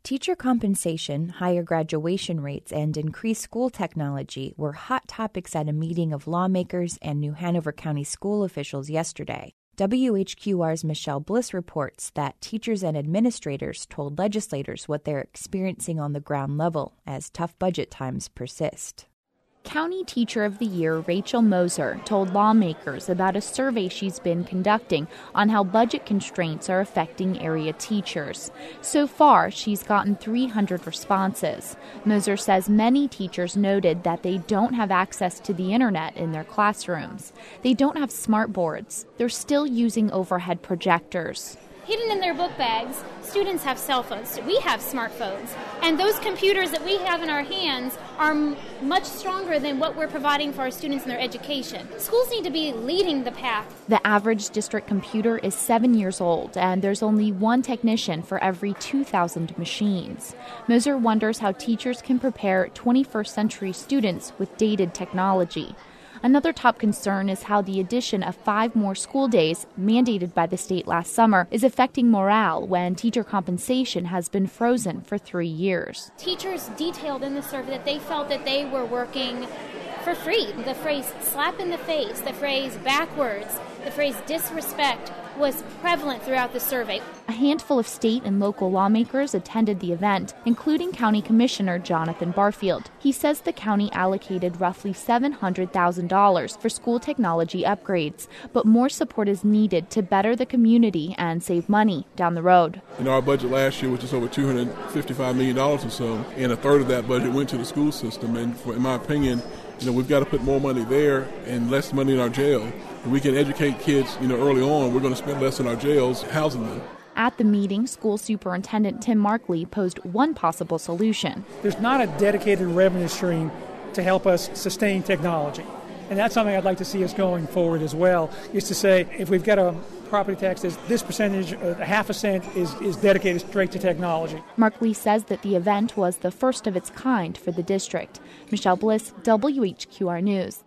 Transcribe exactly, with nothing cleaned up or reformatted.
Teacher compensation, higher graduation rates, and increased school technology were hot topics at a meeting of lawmakers and New Hanover County school officials yesterday. W H Q R's Michelle Bliss reports that teachers and administrators told legislators what they're experiencing on the ground level as tough budget times persist. County Teacher of the Year Rachel Moser told lawmakers about a survey she's been conducting on how budget constraints are affecting area teachers. So far, she's gotten three hundred responses. Moser says many teachers noted that they don't have access to the internet in their classrooms. They don't have smart boards. They're still using overhead projectors. Hidden in their book bags, students have cell phones. We have smartphones. And those computers that we have in our hands are m- much stronger than what we're providing for our students in their education. Schools need to be leading the path. The average district computer is seven years old, and there's only one technician for every two thousand machines. Moser wonders how teachers can prepare twenty-first century students with dated technology. Another top concern is how the addition of five more school days, mandated by the state last summer, is affecting morale when teacher compensation has been frozen for three years. Teachers detailed in the survey that they felt that they were working for free. The phrase slap in the face, the phrase backwards, the phrase disrespect was prevalent throughout the survey. A handful of state and local lawmakers attended the event, including County Commissioner Jonathan Barfield. He says the county allocated roughly seven hundred thousand dollars for school technology upgrades, but more support is needed to better the community and save money down the road. In our budget last year, which is over two hundred fifty-five million dollars or so, and a third of that budget went to the school system. And for, in my opinion, you know, we've got to put more money there and less money in our jail. If we can educate kids, you know, early on, we're going to spend less in our jails housing them. At the meeting, School Superintendent Tim Markley posed one possible solution. There's not a dedicated revenue stream to help us sustain technology. And that's something I'd like to see us going forward as well, is to say if we've got a property tax, this percentage, uh, half a cent, is, is dedicated straight to technology. Markley says that the event was the first of its kind for the district. Michelle Bliss, W H Q R News.